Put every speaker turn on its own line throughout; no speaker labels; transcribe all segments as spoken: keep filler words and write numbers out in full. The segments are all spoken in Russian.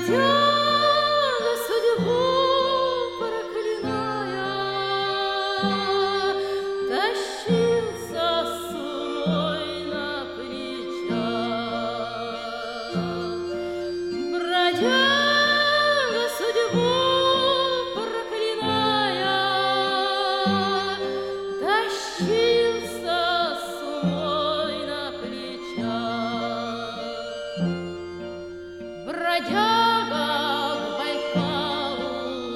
Бродяга судьбу проклиная, тащился с умой на плечах. Бродяга судьбу проклиная, тащился с умой на плечах. Бродяга к Байкалу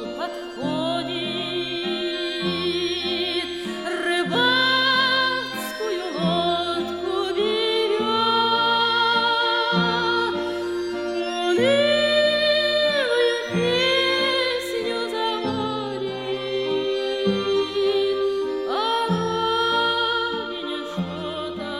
подходит, рыбацкую лодку берет, унылую песню заводит, о родине что-то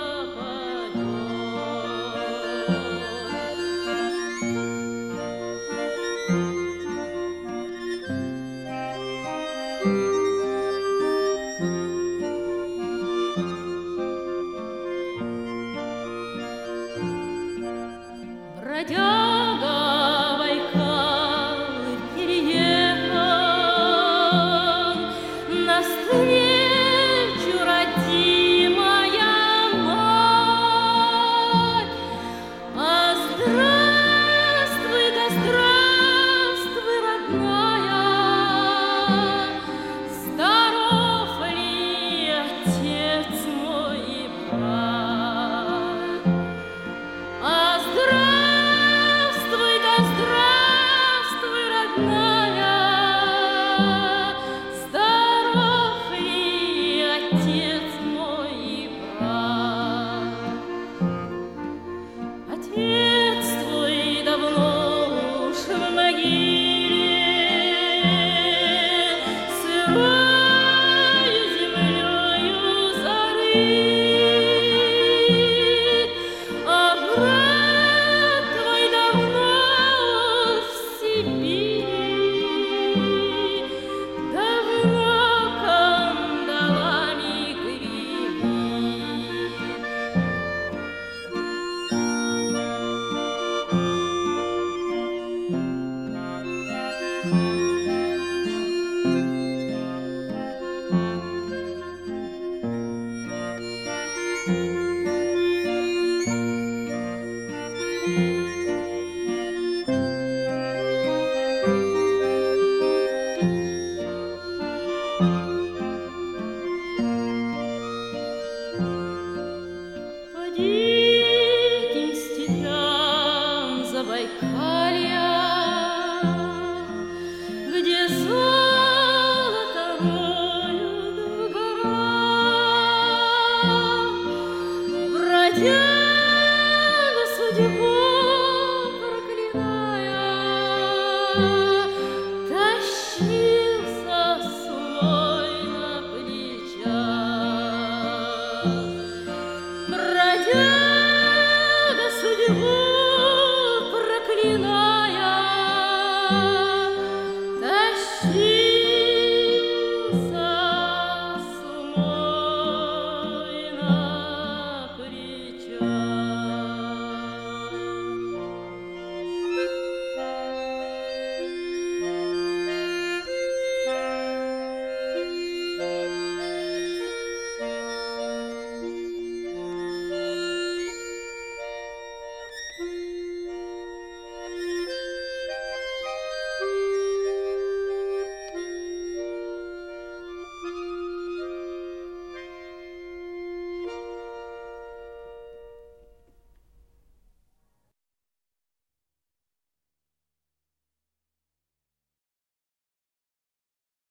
Бродяга Байкал переехал, навстречу родимая мать. А здравствуй, да здравствуй, родная, здоров ли отец мой и брат? А здравствуй, да здравствуй, родная, здоров ли отец мой и брат? Отец твой давно уж в могиле, сырою землею зарыт, а брат твой давно в Сибири, давно кандалами гремит. По диким степям Забайкалья, где золото роют в горах, бродяга судьбу проклиная, тащился свой на плечах. Бродяга судьбу проклиная,